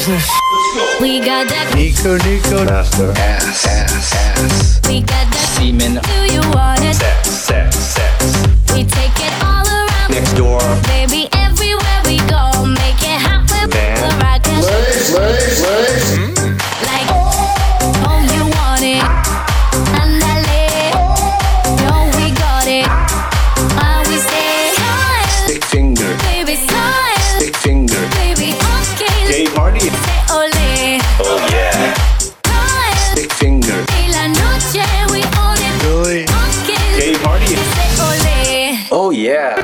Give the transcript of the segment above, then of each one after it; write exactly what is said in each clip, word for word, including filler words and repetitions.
business. We got that Nico, Nico, Master. Ass, ass, ass. We got that Semen. Do you want it? Sex, sex, sex. We take it all around. Next door. Baby, everywhere we go, make it happen. Man. The rock and Ladies, ladies, ladies. like, oh, you want it? Andale, no, we got it. While we stay high, Stick finger. baby, smile, Stick finger. baby, okay. Gay party. Say ole, Oh yeah. smile, Stick finger. y la noche we own it. Really? Okay, Gay party. say ole. Oh yeah.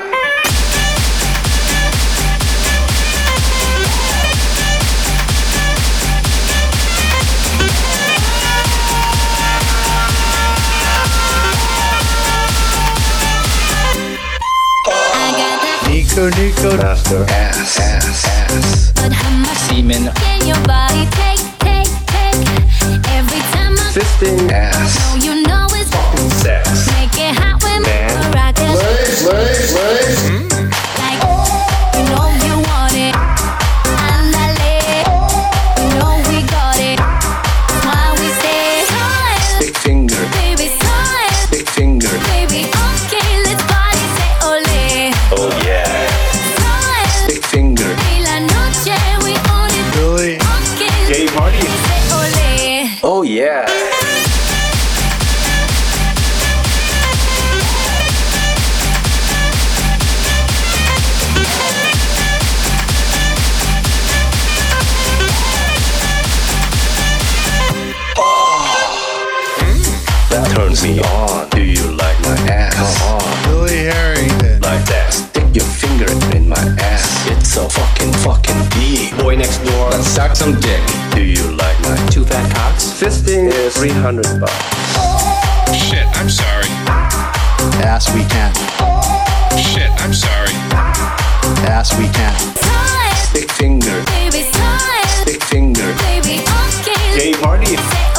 I got that, Nico, Nico, Master. Ass, ass, ass. but how much Semen. can your body take, take, take? Every time I Fisting. Ass. know you know it's Sex. make it hot when Man. the rock is ladies, ladies, ladies. like, you know you want it. Andale, you know we got it. While we stay high, Stick finger. baby, smile, Stick finger. baby, okay, let's party, say ole. Oh yeah. Smile, Stick finger. y la noche we own it. Really? Okay, Gay party. say ole. Oh yeah. That turns me on. Do you like my ass? Come on. Billy Harrington. Like that. Stick your finger in my ass. It's so fucking fucking deep. Boy next door. Let's suck some dick. Do you like my two fat cocks? Fisting is three hundred bucks. Shit, I'm sorry. Ass we can. Shit, I'm sorry. Ass we can. Smile, Stick finger. baby, smile, Stick finger. baby, okay, Gay party. say